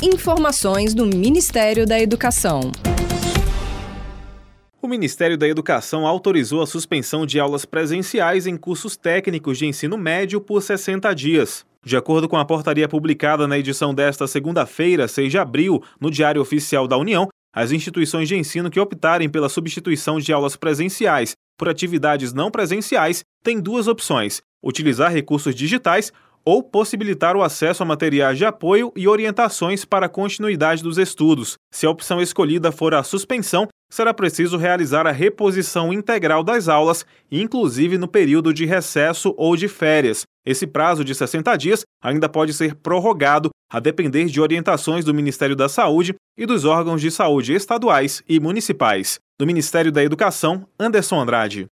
Informações do Ministério da Educação. O Ministério da Educação autorizou a suspensão de aulas presenciais em cursos técnicos de ensino médio por 60 dias. De acordo com a portaria publicada na edição desta segunda-feira, 6 de abril, no Diário Oficial da União, as instituições de ensino que optarem pela substituição de aulas presenciais por atividades não presenciais têm duas opções: utilizar recursos digitais ou possibilitar o acesso a materiais de apoio e orientações para a continuidade dos estudos. Se a opção escolhida for a suspensão, será preciso realizar a reposição integral das aulas, inclusive no período de recesso ou de férias. Esse prazo de 60 dias ainda pode ser prorrogado, a depender de orientações do Ministério da Saúde e dos órgãos de saúde estaduais e municipais. Do Ministério da Educação, Anderson Andrade.